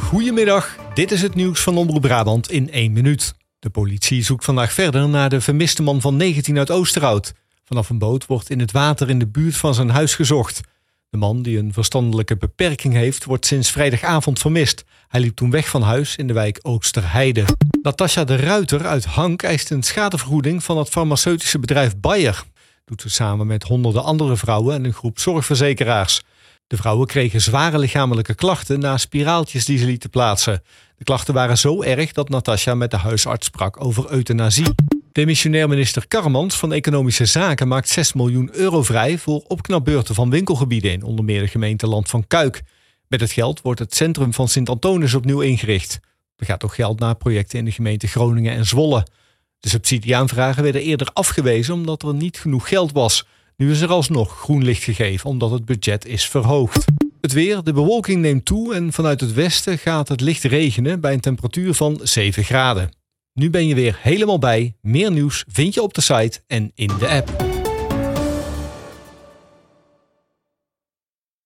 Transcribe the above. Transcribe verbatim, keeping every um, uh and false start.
Goedemiddag, dit is het nieuws van Omroep Brabant in één minuut. De politie zoekt vandaag verder naar de vermiste man van negentien uit Oosterhout. Vanaf een boot wordt in het water in de buurt van zijn huis gezocht. De man, die een verstandelijke beperking heeft, wordt sinds vrijdagavond vermist. Hij liep toen weg van huis in de wijk Oosterheide. Natasja de Ruiter uit Hank eist een schadevergoeding van het farmaceutische bedrijf Bayer. Doet ze samen met honderden andere vrouwen en een groep zorgverzekeraars. De vrouwen kregen zware lichamelijke klachten na spiraaltjes die ze lieten plaatsen. De klachten waren zo erg dat Natasja met de huisarts sprak over euthanasie. Demissionair minister Karremans van Economische Zaken maakt zes miljoen euro vrij voor opknapbeurten van winkelgebieden in onder meer de gemeente Land van Kuik. Met het geld wordt het centrum van Sint-Anthonis opnieuw ingericht. Er gaat ook geld naar projecten in de gemeente Groningen en Zwolle. De subsidieaanvragen werden eerder afgewezen omdat er niet genoeg geld was. Nu is er alsnog groen licht gegeven omdat het budget is verhoogd. Het weer, de bewolking neemt toe en vanuit het westen gaat het licht regenen bij een temperatuur van zeven graden. Nu ben je weer helemaal bij. Meer nieuws vind je op de site en in de app.